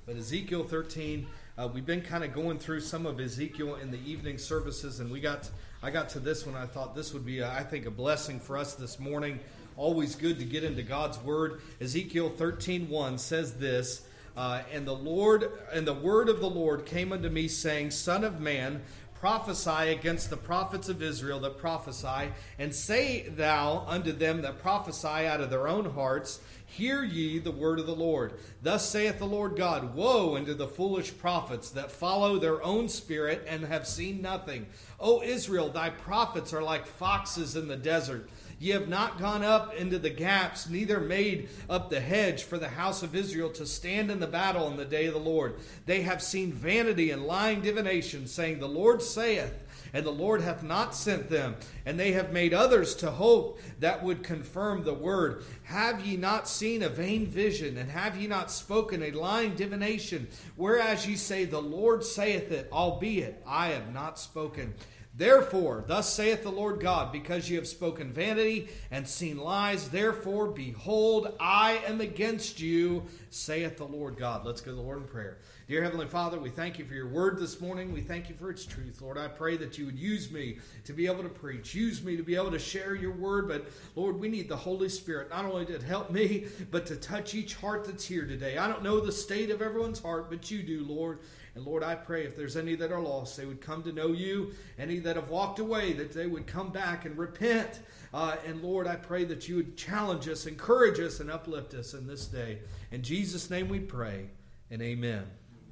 But Ezekiel 13, we've been kind of going through some of Ezekiel in the evening services, and I got to this one. I thought this would be, I think, a blessing for us this morning. Always good to get into God's Word. Ezekiel 13:1 says this, and the word of the Lord came unto me, saying, Son of man, prophesy against the prophets of Israel that prophesy, and say thou unto them that prophesy out of their own hearts, Hear ye the word of the Lord. Thus saith the Lord God, Woe unto the foolish prophets that follow their own spirit and have seen nothing. O Israel, thy prophets are like foxes in the desert. Ye have not gone up into the gaps, neither made up the hedge for the house of Israel to stand in the battle in the day of the Lord. They have seen vanity and lying divination, saying, The Lord saith, and the Lord hath not sent them. And they have made others to hope that would confirm the word. Have ye not seen a vain vision? And have ye not spoken a lying divination? Whereas ye say, The Lord saith it, albeit I have not spoken. Therefore, thus saith the Lord God, because ye have spoken vanity and seen lies, therefore, behold, I am against you, saith the Lord God. Let's go to the Lord in prayer. Dear Heavenly Father, we thank you for your word this morning. We thank you for its truth. Lord, I pray that you would use me to be able to preach. Use me to be able to share your word. But Lord, we need the Holy Spirit not only to help me, but to touch each heart that's here today. I don't know the state of everyone's heart, but you do, Lord. And Lord, I pray if there's any that are lost, they would come to know you. Any that have walked away, that they would come back and repent. And Lord, I pray that you would challenge us, encourage us, and uplift us in this day. In Jesus' name we pray, and amen.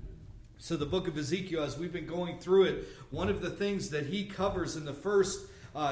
So the book of Ezekiel, as we've been going through it, one of the things that he covers in the first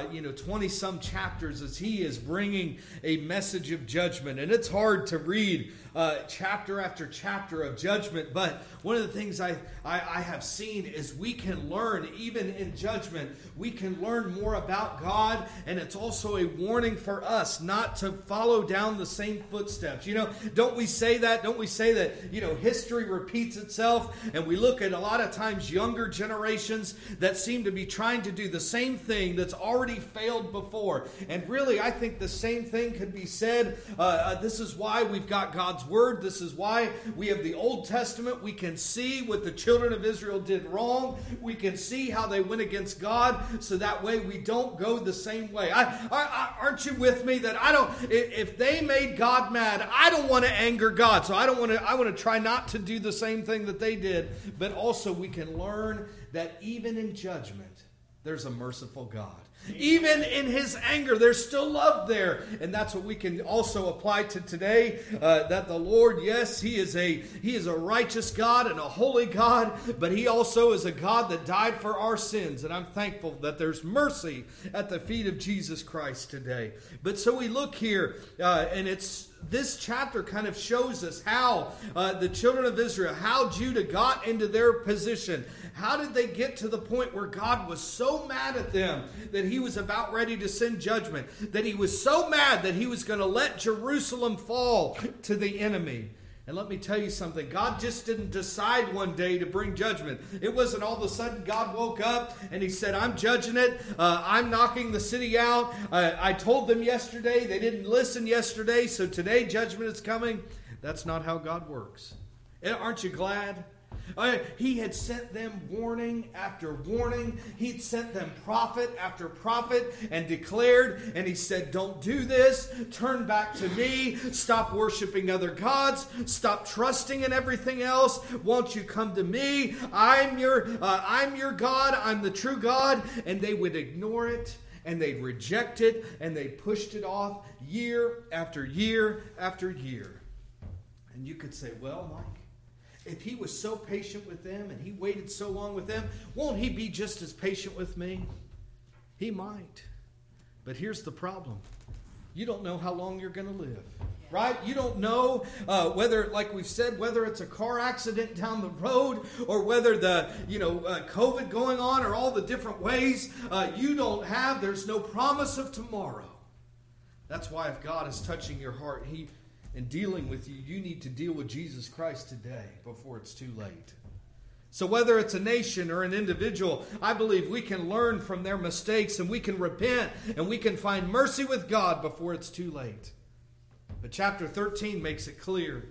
20-some chapters is he is bringing a message of judgment. And it's hard to read chapter after chapter of judgment, but one of the things I have seen is we can learn, even in judgment, we can learn more about God, and it's also a warning for us not to follow down the same footsteps. Don't we say that? Don't we say that, history repeats itself, and we look at a lot of times younger generations that seem to be trying to do the same thing that's already failed before. And really, I think the same thing could be said. This is why we've got God's Word. This is why we have the Old Testament. We can see what the children of Israel did wrong. We can see how they went against God, so that way we don't go the same way. Aren't you with me? That if they made God mad, I don't want to anger God. So I want to try not to do the same thing that they did. But also we can learn that even in judgment, there's a merciful God. Even in his anger, there's still love there. And that's what we can also apply to today. That the Lord, yes, He is a righteous God and a holy God, but He also is a God that died for our sins. And I'm thankful that there's mercy at the feet of Jesus Christ today. But so we look here, and this chapter kind of shows us how the children of Israel, how Judah got into their position. How did they get to the point where God was so mad at them that He was about ready to send judgment? That He was so mad that He was going to let Jerusalem fall to the enemy. And let me tell you something. God just didn't decide one day to bring judgment. It wasn't all of a sudden God woke up and He said, I'm judging it. I'm knocking the city out. I told them yesterday. They didn't listen yesterday. So today judgment is coming. That's not how God works. Aren't you glad? He had sent them warning after warning. He'd sent them prophet after prophet and declared, and He said, don't do this. Turn back to me. Stop worshiping other gods. Stop trusting in everything else. Won't you come to me? I'm your God. I'm the true God. And they would ignore it, and they'd reject it, and they pushed it off year after year after year. And you could say, well, Mike, if He was so patient with them and He waited so long with them, won't He be just as patient with me? He might. But here's the problem. You don't know how long you're going to live. Right? You don't know whether, like we've said, whether it's a car accident down the road or whether the, COVID going on or all the different ways. There's no promise of tomorrow. That's why if God is touching your heart, in dealing with you, you need to deal with Jesus Christ today before it's too late. So whether it's a nation or an individual, I believe we can learn from their mistakes and we can repent and we can find mercy with God before it's too late. But chapter 13 makes it clear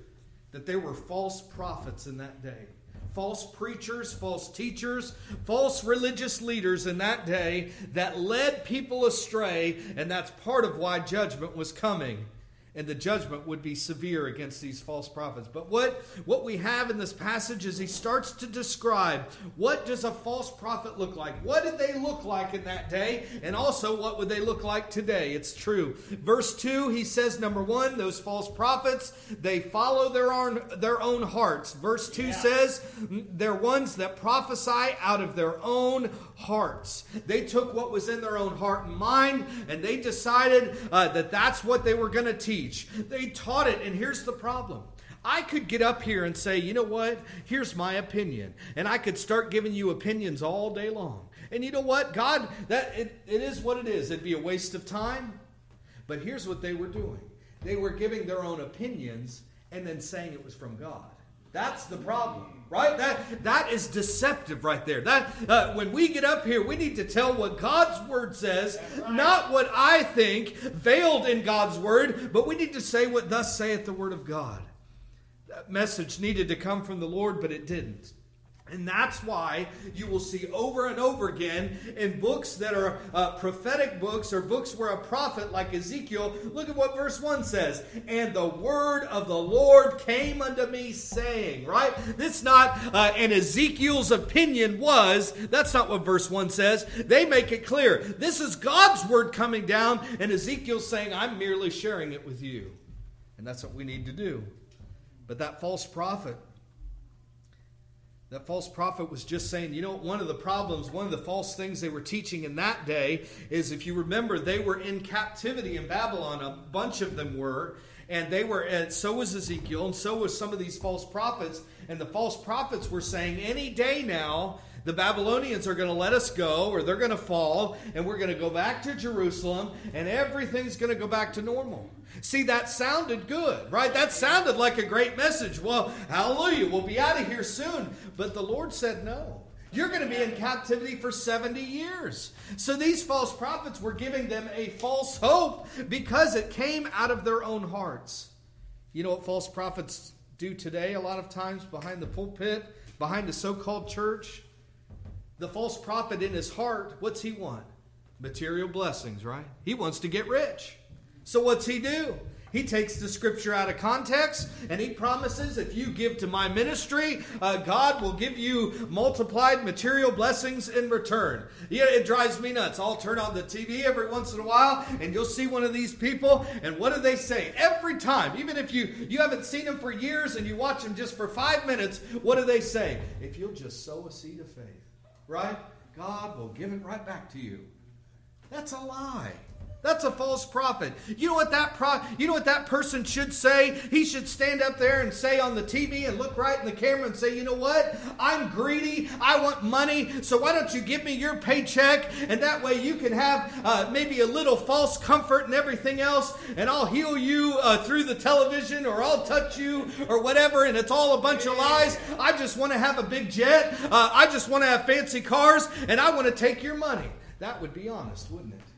that there were false prophets in that day. False preachers, false teachers, false religious leaders in that day that led people astray, and that's part of why judgment was coming. And the judgment would be severe against these false prophets. But what we have in this passage is he starts to describe what does a false prophet look like? What did they look like in that day? And also, what would they look like today? It's true. Verse 2, he says, number 1, those false prophets, they follow their own hearts. Verse 2 says, they're ones that prophesy out of their own hearts. They took what was in their own heart and mind, and they decided that that's what they were going to teach. They taught it, and here's the problem. I could get up here and say, you know what? Here's my opinion. And I could start giving you opinions all day long. And you know what? God, it is what it is. It'd be a waste of time. But here's what they were doing. They were giving their own opinions and then saying it was from God. That's the problem, right? That is deceptive right there. When we get up here, we need to tell what God's Word says, not what I think, veiled in God's Word, but we need to say what thus saith the Word of God. That message needed to come from the Lord, but it didn't. And that's why you will see over and over again in books that are prophetic books or books where a prophet like Ezekiel, look at what verse 1 says. And the word of the Lord came unto me saying, right? It's not, and Ezekiel's opinion was, that's not what verse 1 says. They make it clear. This is God's word coming down, and Ezekiel's saying, I'm merely sharing it with you. And that's what we need to do. But that false prophet was just saying, you know, one of the problems, one of the false things they were teaching in that day is, if you remember, they were in captivity in Babylon. A bunch of them were. And they were, and so was Ezekiel, and so was some of these false prophets. And the false prophets were saying, any day now, the Babylonians are going to let us go, or they're going to fall, and we're going to go back to Jerusalem, and everything's going to go back to normal. See, that sounded good, right? That sounded like a great message. Well, hallelujah, we'll be out of here soon. But the Lord said no. You're going to be in captivity for 70 years. So these false prophets were giving them a false hope because it came out of their own hearts. You know what false prophets do today a lot of times behind the pulpit, behind the so-called church? The false prophet in his heart, what's he want? Material blessings, right? He wants to get rich. So what's he do? He takes the scripture out of context, and he promises, if you give to my ministry, God will give you multiplied material blessings in return. Yeah, it drives me nuts. I'll turn on the TV every once in a while, and you'll see one of these people, and what do they say? Every time, even if you haven't seen them for years, and you watch them just for 5 minutes, what do they say? If you'll just sow a seed of faith, right? God will give it right back to you. That's a lie. That's a false prophet. You know what that person should say? He should stand up there and say on the TV and look right in the camera and say, you know what? I'm greedy. I want money. So why don't you give me your paycheck? And that way you can have maybe a little false comfort and everything else. And I'll heal you through the television, or I'll touch you or whatever. And it's all a bunch of lies. I just want to have a big jet. I just want to have fancy cars. And I want to take your money. That would be honest, wouldn't it?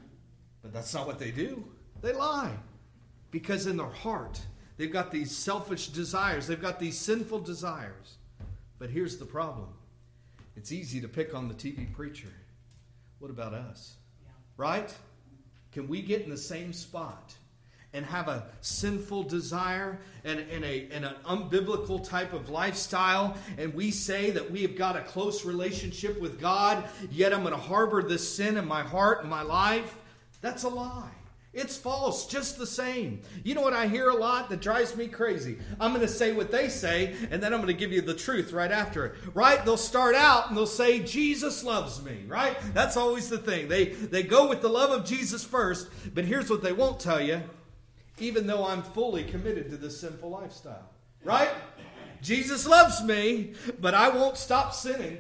But that's not what they do. They lie. Because in their heart, they've got these selfish desires. They've got these sinful desires. But here's the problem. It's easy to pick on the TV preacher. What about us? Yeah. Right? Can we get in the same spot and have a sinful desire and an unbiblical type of lifestyle, and we say that we have got a close relationship with God, yet I'm going to harbor this sin in my heart and my life? That's a lie. It's false, just the same. You know what I hear a lot that drives me crazy? I'm going to say what they say, and then I'm going to give you the truth right after it. Right? They'll start out and they'll say, Jesus loves me. Right? That's always the thing. They go with the love of Jesus first, but here's what they won't tell you. Even though I'm fully committed to this sinful lifestyle. Right? Jesus loves me, but I won't stop sinning.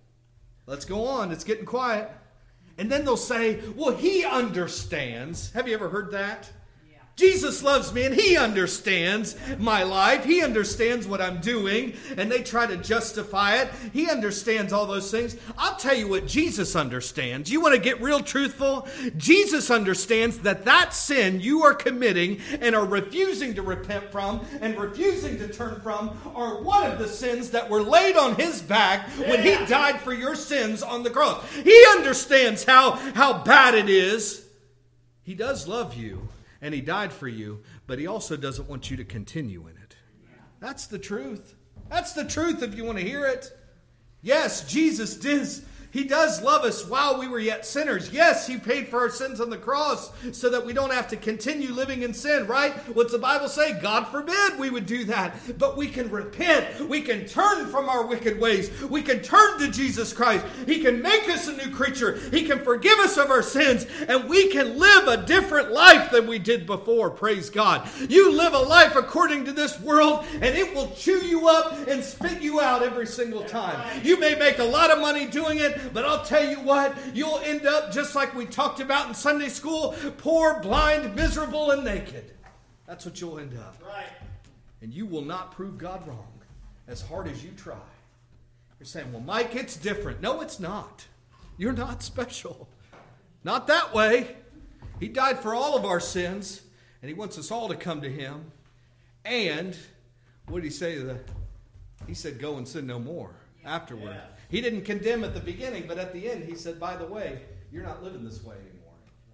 Let's go on. It's getting quiet. And then they'll say, well, he understands. Have you ever heard that? Yeah. Jesus loves me and He understands my life. He understands what I'm doing, and they try to justify it. He understands all those things. I'll tell you what Jesus understands. You want to get real truthful? Jesus understands that sin you are committing and are refusing to repent from and refusing to turn from are one of the sins that were laid on His back when He died for your sins on the cross. He understands how bad it is. He does love you. And He died for you, but He also doesn't want you to continue in it. That's the truth. That's the truth if you want to hear it. Yes, Jesus He does love us while we were yet sinners. Yes, He paid for our sins on the cross so that we don't have to continue living in sin, right? What's the Bible say? God forbid we would do that. But we can repent. We can turn from our wicked ways. We can turn to Jesus Christ. He can make us a new creature. He can forgive us of our sins. And we can live a different life than we did before. Praise God. You live a life according to this world, and it will chew you up and spit you out every single time. You may make a lot of money doing it, but I'll tell you what, you'll end up just like we talked about in Sunday school, poor, blind, miserable, and naked. That's what you'll end up. Right. And you will not prove God wrong as hard as you try. You're saying, well, Mike, it's different. No, it's not. You're not special. Not that way. He died for all of our sins, and He wants us all to come to Him. And what did He say? He said, go and sin no more afterward. Yeah. He didn't condemn at the beginning, but at the end He said, by the way, you're not living this way anymore.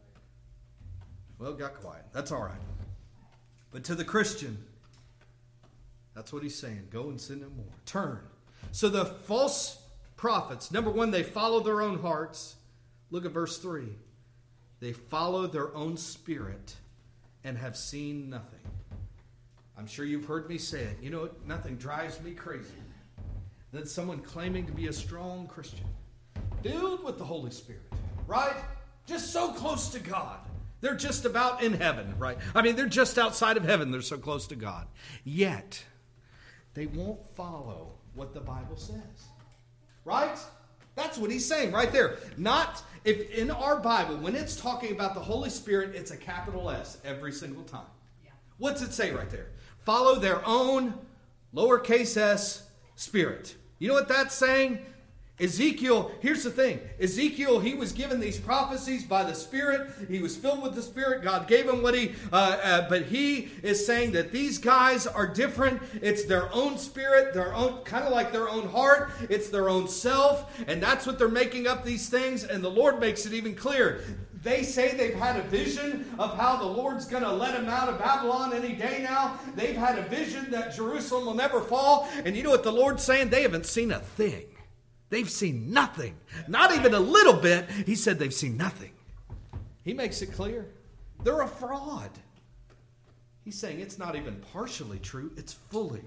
Well, it got quiet. That's all right. But to the Christian, that's what He's saying. Go and sin no more. Turn. So the false prophets, number one, they follow their own hearts. Look at verse 3. They follow their own spirit and have seen nothing. I'm sure you've heard me say it. You know, nothing drives me crazy than someone claiming to be a strong Christian, filled with the Holy Spirit, right? Just so close to God. They're just about in heaven, right? I mean, they're just outside of heaven. They're so close to God. Yet, they won't follow what the Bible says, right? That's what He's saying right there. Not if in our Bible, when it's talking about the Holy Spirit, it's a capital S every single time. Yeah. What's it say right there? Follow their own lowercase s spirit. You know what that's saying? Ezekiel, here's the thing. Ezekiel, he was given these prophecies by the Spirit. He was filled with the Spirit. God gave him what but he is saying that these guys are different. It's their own spirit, their own, kind of like their own heart. It's their own self. And that's what they're making up these things. And the Lord makes it even clear. They say they've had a vision of how the Lord's going to let them out of Babylon any day now. They've had a vision that Jerusalem will never fall. And you know what the Lord's saying? They haven't seen a thing. They've seen nothing. Not even a little bit. He said they've seen nothing. He makes it clear. They're a fraud. He's saying it's not even partially true. It's fully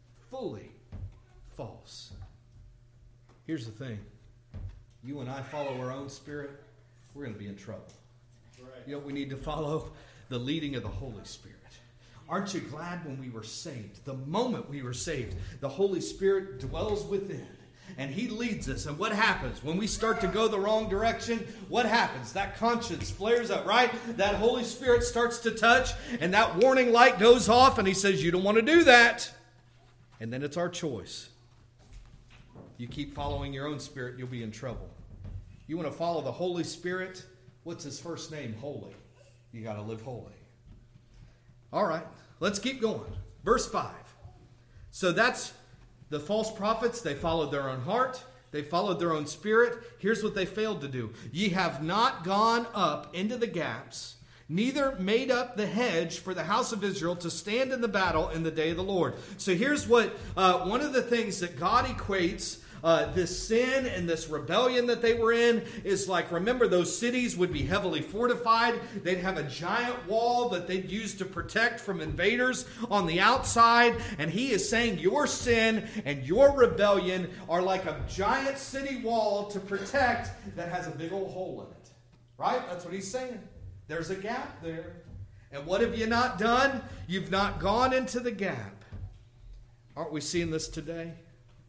false. Here's the thing. You and I follow our own spirit, we're going to be in trouble. Right. You know, we need to follow the leading of the Holy Spirit. Aren't you glad when we were saved? The moment we were saved, the Holy Spirit dwells within. And He leads us. And what happens? When we start to go the wrong direction, what happens? That conscience flares up, right? That Holy Spirit starts to touch, and that warning light goes off, and He says, you don't want to do that. And then it's our choice. You keep following your own spirit, you'll be in trouble. You want to follow the Holy Spirit? What's His first name? Holy. You got to live holy. All right, let's keep going. Verse 5. So that's the false prophets. They followed their own heart. They followed their own spirit. Here's what they failed to do. Ye have not gone up into the gaps, neither made up the hedge for the house of Israel to stand in the battle in the day of the Lord. So here's what one of the things that God equates this sin and this rebellion that they were in is like, remember, those cities would be heavily fortified. They'd have a giant wall that they'd use to protect from invaders on the outside. And He is saying your sin and your rebellion are like a giant city wall to protect that has a big old hole in it. Right? That's what He's saying. There's a gap there. And what have you not done? You've not gone into the gap. Aren't we seeing this today?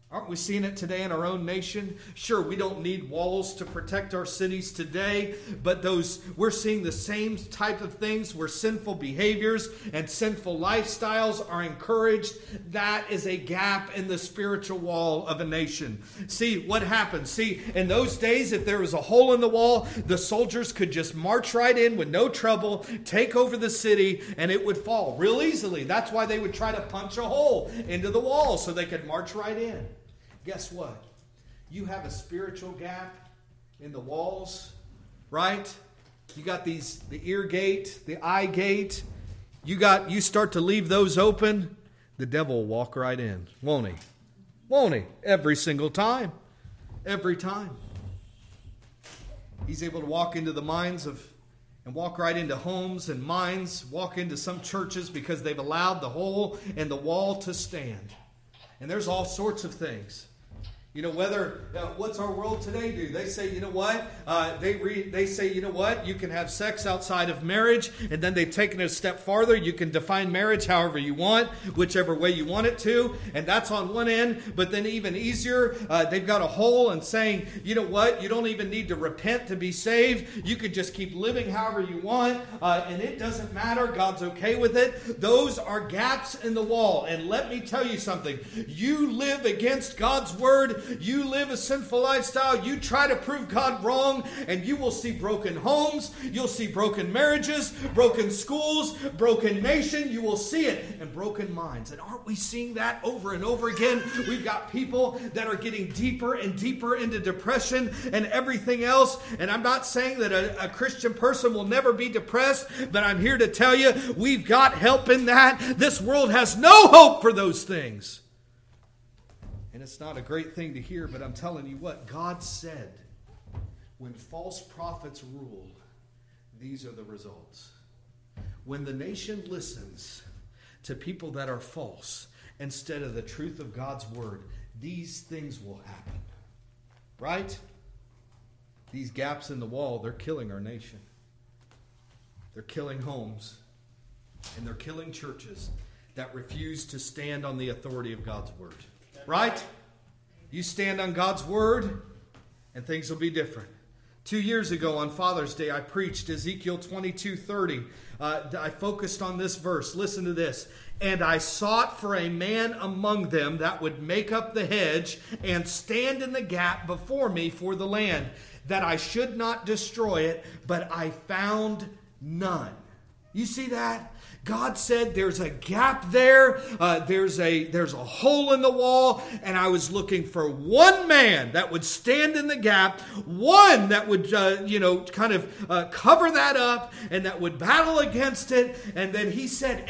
Aren't we seeing it today in our own nation? Sure, we don't need walls to protect our cities today, but we're seeing the same type of things where sinful behaviors and sinful lifestyles are encouraged. That is a gap in the spiritual wall of a nation. See, what happens? See, in those days, if there was a hole in the wall, the soldiers could just march right in with no trouble, take over the city, and it would fall real easily. That's why they would try to punch a hole into the wall so they could march right in. Guess what? You have a spiritual gap in the walls, right? You got the ear gate, the eye gate. You start to leave those open, the devil will walk right in, won't he? Won't he? Every single time. Every time. He's able to walk into the minds and walk right into homes and minds, walk into some churches because they've allowed the hole in the wall to stand. And there's all sorts of things. You know, what's our world today do? They say, you know what? They say, you know what? You can have sex outside of marriage, and then they've taken it a step farther. You can define marriage however you want, whichever way you want it to, and that's on one end. But then even easier, they've got a hole and saying, you know what? You don't even need to repent to be saved. You can just keep living however you want, and it doesn't matter. God's okay with it. Those are gaps in the wall. And let me tell you something. You live against God's word. You live a sinful lifestyle. You try to prove God wrong, and you will see broken homes. You'll see broken marriages, broken schools, broken nation. You will see it, and broken minds. And aren't we seeing that over and over again? We've got people that are getting deeper and deeper into depression and everything else. And I'm not saying that a Christian person will never be depressed, but I'm here to tell you, we've got help in that. This world has no hope for those things. And it's not a great thing to hear, but I'm telling you what, God said, when false prophets rule, these are the results. When the nation listens to people that are false instead of the truth of God's word, these things will happen. Right? These gaps in the wall, they're killing our nation. They're killing homes. And they're killing churches that refuse to stand on the authority of God's word. Right? You stand on God's word, and things will be different. 2 years ago on Father's Day, I preached Ezekiel 22:30. I focused on this verse. Listen to this. And I sought for a man among them that would make up the hedge and stand in the gap before me for the land, that I should not destroy it, but I found none. You see that? God said there's a gap there. There's a hole in the wall. And I was looking for one man that would stand in the gap. One that would, cover that up and that would battle against it. And then he said,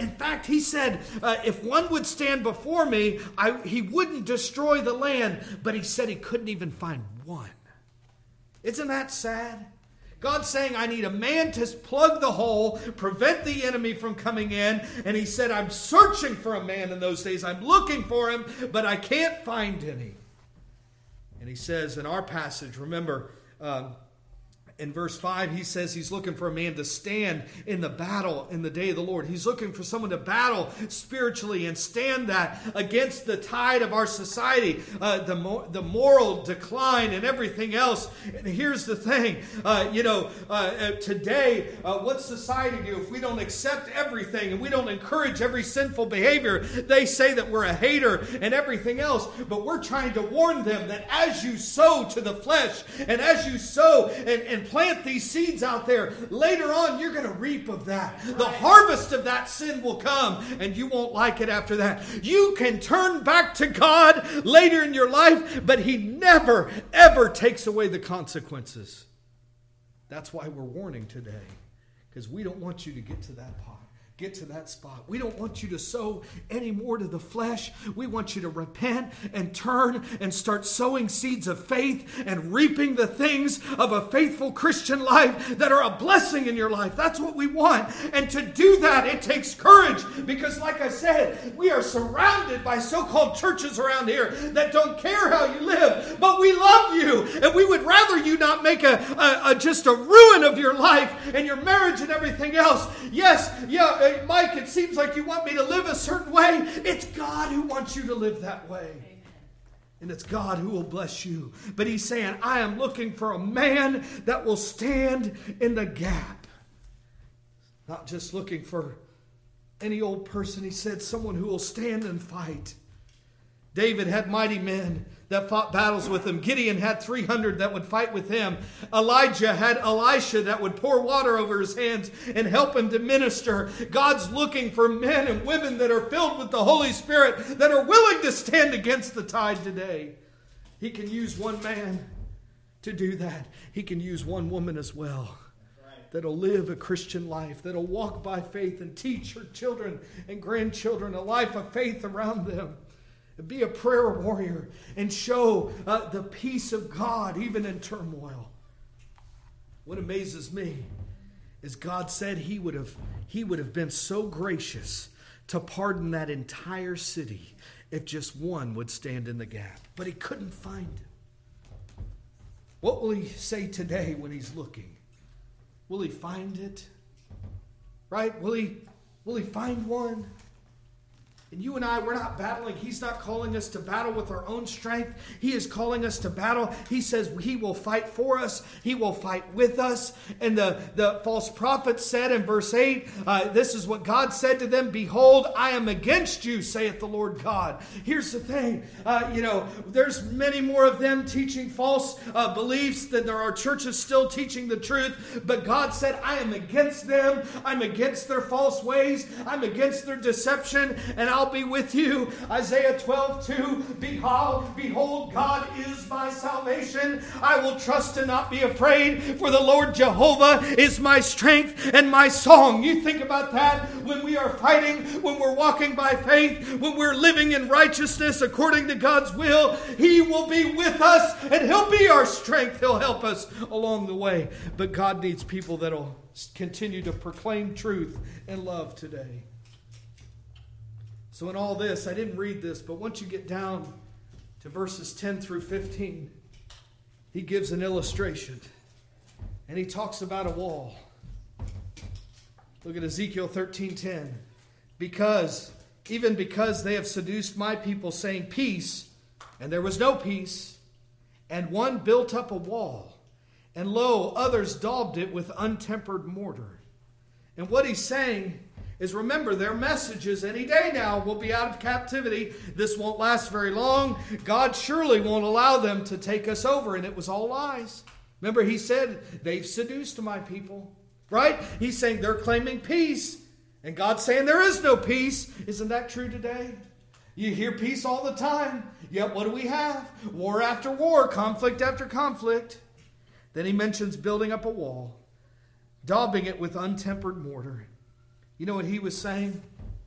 if one would stand before me, he wouldn't destroy the land. But he said he couldn't even find one. Isn't that sad? God's saying, I need a man to plug the hole, prevent the enemy from coming in. And he said, I'm searching for a man in those days. I'm looking for him, but I can't find any. And he says in our passage, remember, in verse 5, he says he's looking for a man to stand in the battle in the day of the Lord. He's looking for someone to battle spiritually and stand that against the tide of our society, the moral decline and everything else. And here's the thing, today, what society do if we don't accept everything and we don't encourage every sinful behavior? They say that we're a hater and everything else, but we're trying to warn them that as you sow to the flesh and as you sow and plant these seeds out there, later on you're going to reap of that. The harvest of that sin will come, and you won't like it after that. You can turn back to God later in your life, but He never, ever takes away the consequences. That's why we're warning today, because we don't want you to get to that pot. Get to that spot. We don't want you to sow any more to the flesh. We want you to repent and turn and start sowing seeds of faith and reaping the things of a faithful Christian life that are a blessing in your life. That's what we want. And to do that, it takes courage because, like I said, we are surrounded by so-called churches around here that don't care how you live, but we love you, and we would rather you not make just a ruin of your life and your marriage and everything else. Yes, Mike, it seems like you want me to live a certain way. It's God who wants you to live that way. Amen. And it's God who will bless you. But he's saying, I am looking for a man that will stand in the gap. Not just looking for any old person. He said, someone who will stand and fight. David had mighty men that fought battles with him. Gideon had 300 that would fight with him. Elijah had Elisha that would pour water over his hands and help him to minister. God's looking for men and women that are filled with the Holy Spirit, that are willing to stand against the tide today. He can use one man to do that. He can use one woman as well, that'll live a Christian life, that'll walk by faith and teach her children and grandchildren a life of faith around them. Be a prayer warrior and show the peace of God even in turmoil. What amazes me is God said he would have been so gracious to pardon that entire city if just one would stand in the gap. But he couldn't find him. What will he say today when he's looking? Will he find it? Right? Will he find one? And you and I, we're not battling. He's not calling us to battle with our own strength. He is calling us to battle. He says he will fight for us. He will fight with us. And the false prophet said in verse 8, this is what God said to them, behold, I am against you, saith the Lord God. Here's the thing. There's many more of them teaching false beliefs than there are churches still teaching the truth. But God said, I am against them. I'm against their false ways. I'm against their deception. And I'll be with you. Isaiah 12:2. Behold, God is my salvation. I will trust and not be afraid, for the Lord Jehovah is my strength and my song. You think about that when we are fighting, when we're walking by faith, when we're living in righteousness according to God's will. He will be with us and He'll be our strength. He'll help us along the way. But God needs people that'll continue to proclaim truth and love today. So in all this, I didn't read this, but once you get down to verses 10 through 15, he gives an illustration. And he talks about a wall. Look at Ezekiel 13:10. Because they have seduced my people, saying peace, and there was no peace, and one built up a wall, and lo, others daubed it with untempered mortar. And what he's saying is, remember, their messages any day now will be out of captivity. This won't last very long. God surely won't allow them to take us over. And it was all lies. Remember, he said, they've seduced my people. Right? He's saying they're claiming peace. And God's saying there is no peace. Isn't that true today? You hear peace all the time. Yet what do we have? War after war, conflict after conflict. Then he mentions building up a wall, daubing it with untempered mortar. You know what he was saying?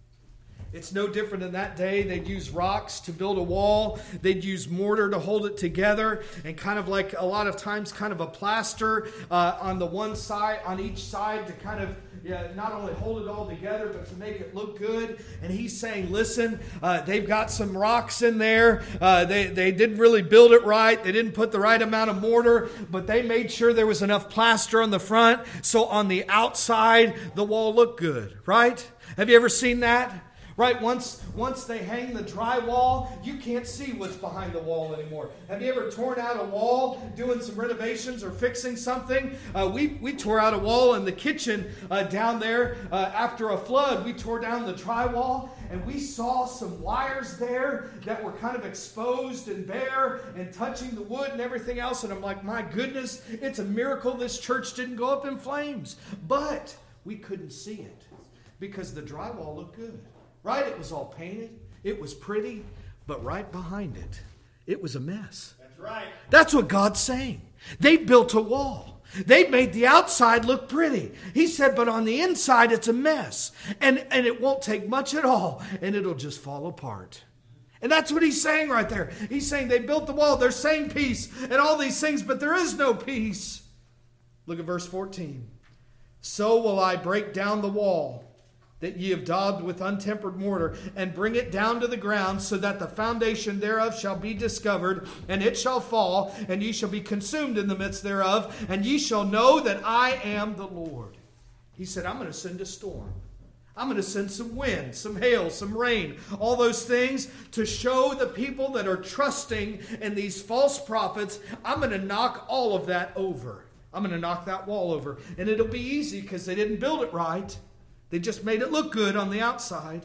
It's no different in that day. They'd use rocks to build a wall. They'd use mortar to hold it together. And kind of like a lot of times kind of a plaster on the one side, on each side to kind of not only hold it all together, but to make it look good. And he's saying, listen, they've got some rocks in there. They didn't really build it right. They didn't put the right amount of mortar, but they made sure there was enough plaster on the front. So on the outside, the wall looked good, right? Have you ever seen that? Right, once they hang the drywall, you can't see what's behind the wall anymore. Have you ever torn out a wall doing some renovations or fixing something? We tore out a wall in the kitchen down there after a flood. We tore down the drywall and we saw some wires there that were kind of exposed and bare and touching the wood and everything else. And I'm like, my goodness, it's a miracle this church didn't go up in flames. But we couldn't see it because the drywall looked good. Right? It was all painted. It was pretty. But right behind it, it was a mess. That's right. That's what God's saying. They built a wall. They made the outside look pretty. He said, but on the inside, it's a mess. And it won't take much at all. And it'll just fall apart. And that's what he's saying right there. He's saying they built the wall. They're saying peace and all these things, but there is no peace. Look at verse 14. So will I break down the wall that ye have daubed with untempered mortar, and bring it down to the ground, so that the foundation thereof shall be discovered, and it shall fall, and ye shall be consumed in the midst thereof, and ye shall know that I am the Lord. He said, I'm going to send a storm. I'm going to send some wind, some hail, some rain, all those things to show the people that are trusting in these false prophets. I'm going to knock all of that over. I'm going to knock that wall over. And it'll be easy because they didn't build it right. They just made it look good on the outside.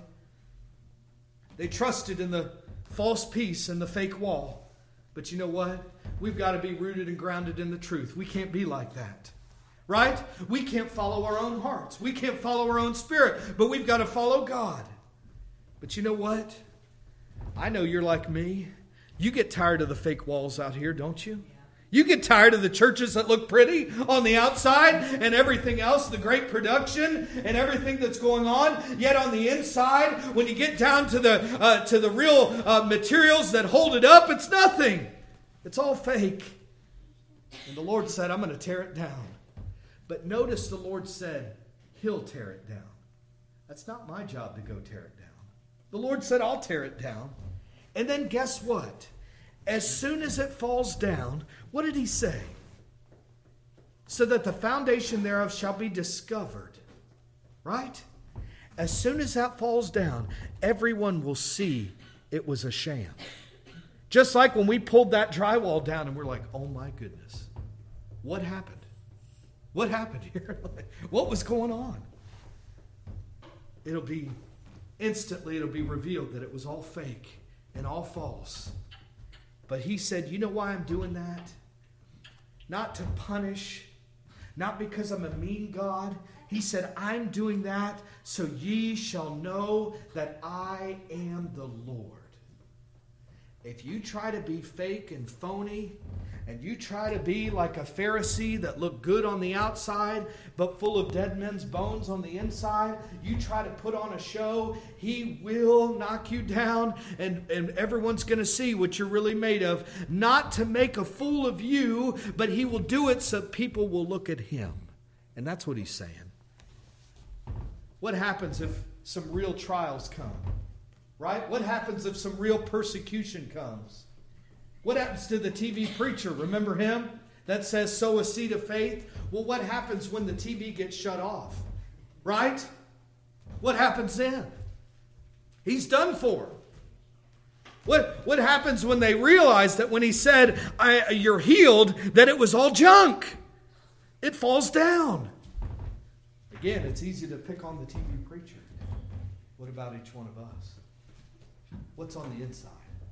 They trusted in the false peace and the fake wall. But you know what? We've got to be rooted and grounded in the truth. We can't be like that. Right? We can't follow our own hearts. We can't follow our own spirit. But we've got to follow God. But you know what? I know you're like me. You get tired of the fake walls out here, don't you? You get tired of the churches that look pretty on the outside and everything else, the great production and everything that's going on. Yet on the inside, when you get down to the real materials that hold it up, it's nothing. It's all fake. And the Lord said, I'm going to tear it down. But notice the Lord said, He'll tear it down. That's not my job to go tear it down. The Lord said, I'll tear it down. And then guess what? As soon as it falls down, what did He say? So that the foundation thereof shall be discovered. Right? As soon as that falls down, everyone will see it was a sham. Just like when we pulled that drywall down and we're like, oh my goodness, what happened? What happened here? What was going on? It'll be revealed that it was all fake and all false. But He said, you know why I'm doing that? Not to punish, not because I'm a mean God. He said, I'm doing that so ye shall know that I am the Lord. If you try to be fake and phony, and you try to be like a Pharisee that looked good on the outside, but full of dead men's bones on the inside, you try to put on a show, He will knock you down, and everyone's going to see what you're really made of. Not to make a fool of you, but He will do it so people will look at Him. And that's what He's saying. What happens if some real trials come? Right? What happens if some real persecution comes? What happens to the TV preacher? Remember him? That says, sow a seed of faith. Well, what happens when the TV gets shut off? Right? What happens then? He's done for. What happens when they realize that when he said, you're healed, that it was all junk? It falls down. Again, it's easy to pick on the TV preacher. What about each one of us? What's on the inside?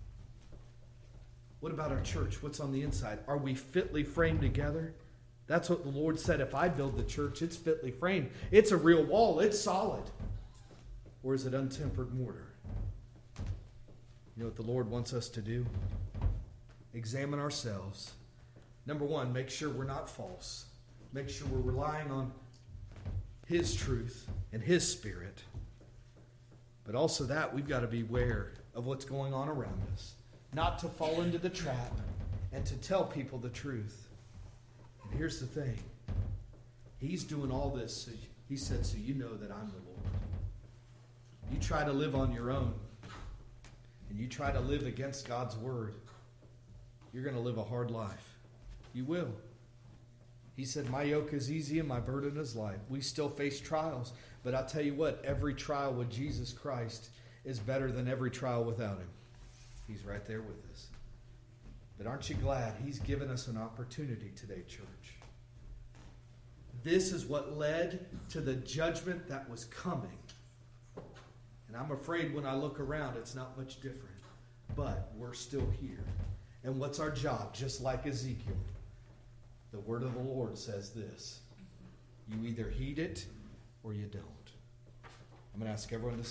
What about our church? What's on the inside? Are we fitly framed together? That's what the Lord said. If I build the church, it's fitly framed. It's a real wall. It's solid. Or is it untempered mortar? You know what the Lord wants us to do? Examine ourselves. Number one, make sure we're not false. Make sure we're relying on His truth and His Spirit. But also that, we've got to be aware of what's going on around us. Not to fall into the trap and to tell people the truth. And here's the thing. He's doing all this, He said, so you know that I'm the Lord. You try to live on your own, and you try to live against God's word, you're going to live a hard life. You will. He said, my yoke is easy and my burden is light. We still face trials, but I'll tell you what, every trial with Jesus Christ is better than every trial without Him. He's right there with us. But aren't you glad He's given us an opportunity today, church? This is what led to the judgment that was coming. And I'm afraid when I look around, it's not much different. But we're still here. And what's our job? Just like Ezekiel, the word of the Lord says this. You either heed it or you don't. I'm going to ask everyone to